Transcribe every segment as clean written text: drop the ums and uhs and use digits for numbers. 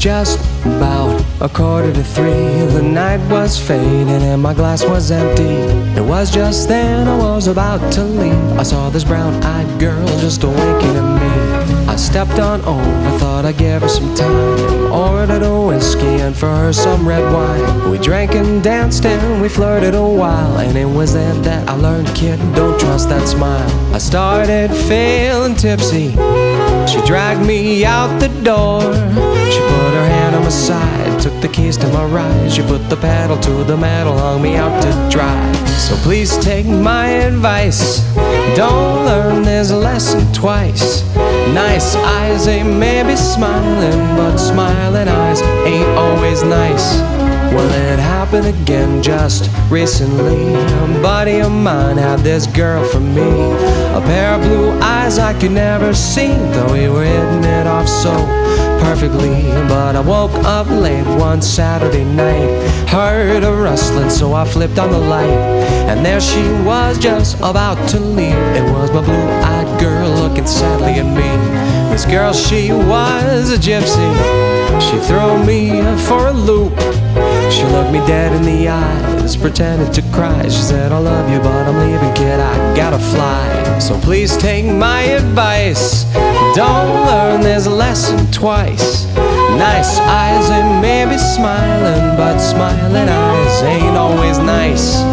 just about 2:45. The night was fading and my glass was empty. It was just then I was about to leave. I saw this brown-eyed girl just winking at me. I stepped on over, thought I'd give her some time. Ordered a whiskey and for her some red wine. We drank and danced and we flirted a while. And it was then that I learned, kid, don't trust that smile. I started feeling tipsy. She dragged me out the door. She put her hand on my side, took the keys to my ride. She put the pedal to the metal, hung me out to dry. So please take my advice, don't learn this lesson twice. Nice eyes ain't maybe smiling, but smiling eyes ain't always nice. Well, it happened again just recently. A buddy of mine had this girl for me. A pair of blue eyes I could never see, though we were hitting it off so perfectly. But I woke up late one Saturday night, heard a rustling, so I flipped on the light. And there she was just about to leave. It was my blue-eyed girl looking sadly at me. This girl, she was a gypsy. She threw me for a loop. She looked me dead in the eyes, pretended to cry. She said, I love you, but I'm leaving, kid, I gotta fly. So please take my advice, don't learn this lesson twice. Nice eyes and maybe smiling, but smiling eyes ain't always nice.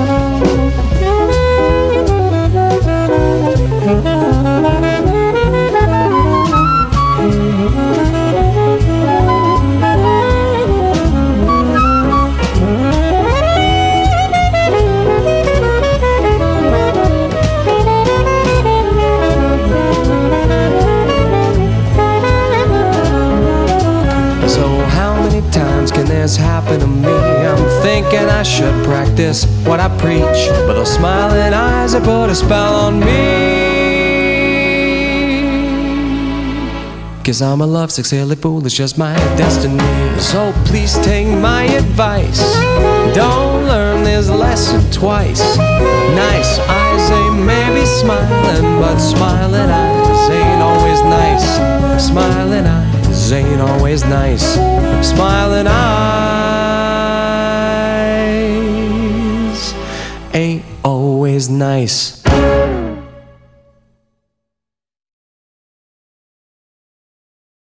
So how many times can this happen to me? I'm thinking I should practice what I preach, but those smiling eyes have put a spell on me. 'Cause I'm a lovesick, silly fool, it's just my destiny. So please take my advice, don't learn this lesson twice. Nice eyes ain't maybe smiling, but smiling eyes ain't always nice. Smiling eyes ain't always nice. Smiling eyes ain't always nice.